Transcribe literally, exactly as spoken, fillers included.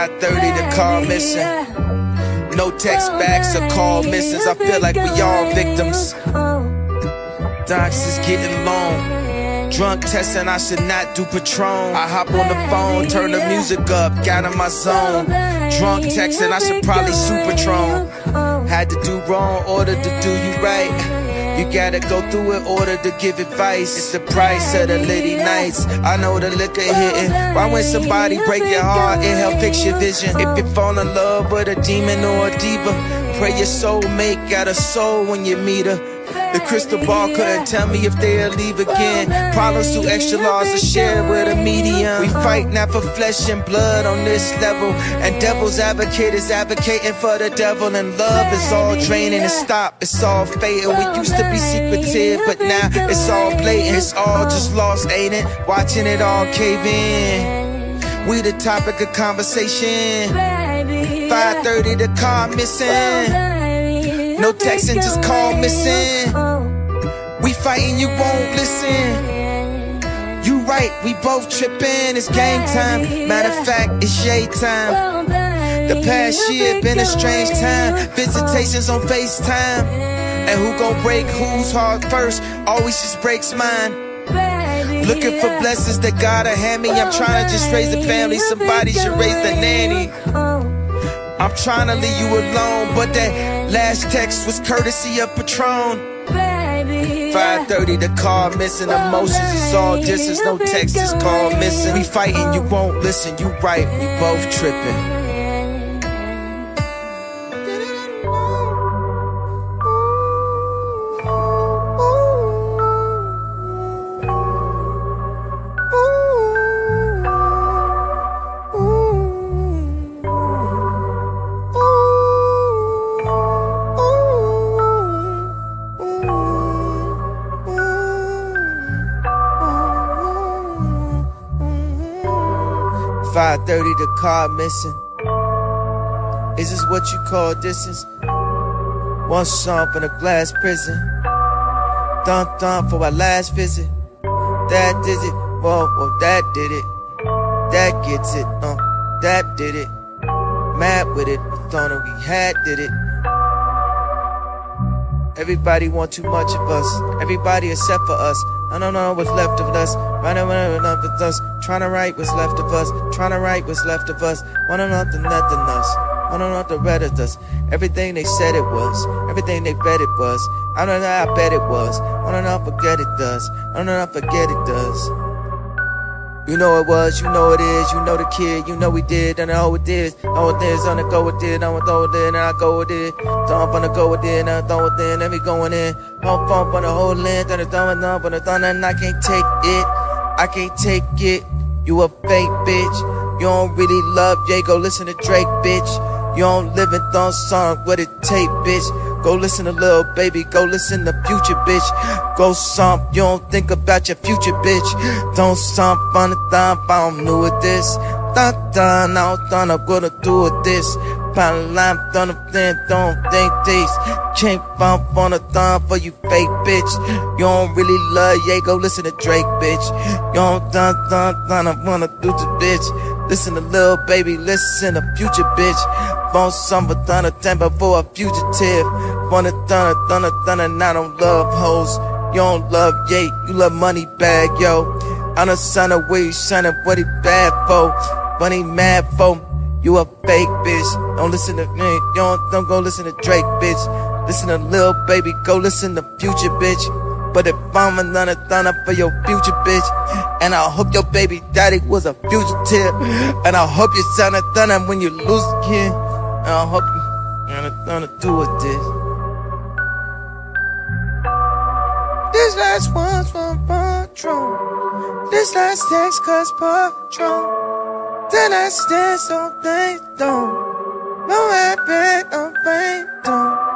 five thirty, the call missing. No text backs or call misses. I feel like we all victims. Docs is getting long. Drunk testing, I should not do Patron. I hop on the phone, turn the music up, got in my zone. Drunk texting, I should probably Supertron. Had to do wrong, order to do you right. You gotta go through it, order to give advice. It's the price of the litty nights. I know the liquor hitting. Why when somebody break your heart, it help fix your vision. If you fall in love with a demon or a diva, pray your soulmate got a soul when you meet her. The crystal ball couldn't tell me if they'll leave again. Problems too extra laws are shared with a medium. We fight not for flesh and blood on this level. And devil's advocate is advocating for the devil. And love is all draining and stop, it's all fatal. We used to be secretive, but now it's all blatant. It's all just lost, ain't it? Watching it all cave in. We the topic of conversation. five thirty, the car missing. No texting, just call missing. We fighting, you won't listen. You right, we both tripping. It's game time. Matter of fact, it's yay time. The past year been a strange time. Visitations on FaceTime. And who gon' break whose heart first? Always just breaks mine. Looking for blessings that gotta hand me. I'm trying to just raise a family. Somebody should raise the nanny. I'm tryna leave you alone, but that last text was courtesy of Patron. five thirty, the call missing. Emotions is all distance, no text, just call missing. We fighting, you won't listen. You right, we both tripping. five thirty, the car missing. Is this what you call distance? One song from the glass prison. Dun dun for our last visit. That did it, whoa, whoa, that did it. That gets it, uh, that did it. Mad with it, thought we had did it. Everybody want too much of us. Everybody except for us. I don't know what's left of us. I don't know what's left of us. Tryna write what's left of us. Tryna write what's left of us. Wanna know nothing, nothing us. Wanna know the red of us. Everything they said it was. Everything they bet it was. I don't know, I bet it was. Wanna know, forget it does. I don't know, I forget it does. You know it was, you know it is, you know the kid, you know we did, and I know it is, know it is, on the go with it, I'm gonna throw it in, and I go with it, throw up on the go with it, and I throw it in, and we going in, pump pump on the whole length, and the throwing up on the thunder, and I can't take it, I can't take it, you a fake bitch, you don't really love Jay, go listen to Drake, bitch, you don't live in thong song, what it take, bitch. Go listen to Lil Baby, go listen to Future, bitch. Go stomp, you don't think about your future, bitch. Don't stomp on the thump, I don't know what this. Dun dun, I don't think I'm gonna do with this. Pound line, done a thing, don't think this. Can't bump on the thumb for you fake, bitch. You don't really love, yeah, go listen to Drake, bitch. You don't dun dun dun, I wanna do the bitch. Listen to Lil Baby, listen to Future, bitch. Bone summer, thunder, temper for a fugitive. Wanna thunder, thunder, thunder, and I don't love hoes. You don't love yay, you love money bag, yo. I'm the son of where you shining, what he bad for. What he mad for, you a fake bitch. Don't listen to me, you don't, don't go listen to Drake, bitch. Listen to Lil Baby, go listen to Future, bitch. But if I'm another thunder for your future, bitch. And I hope your baby daddy was a fugitive. And I hope you sound a thunder when you lose a kid. And I hope you got nothing to do with this. This last one's from Patron. This last text cause Patron. The last dance on things don't. No habit on faith don't.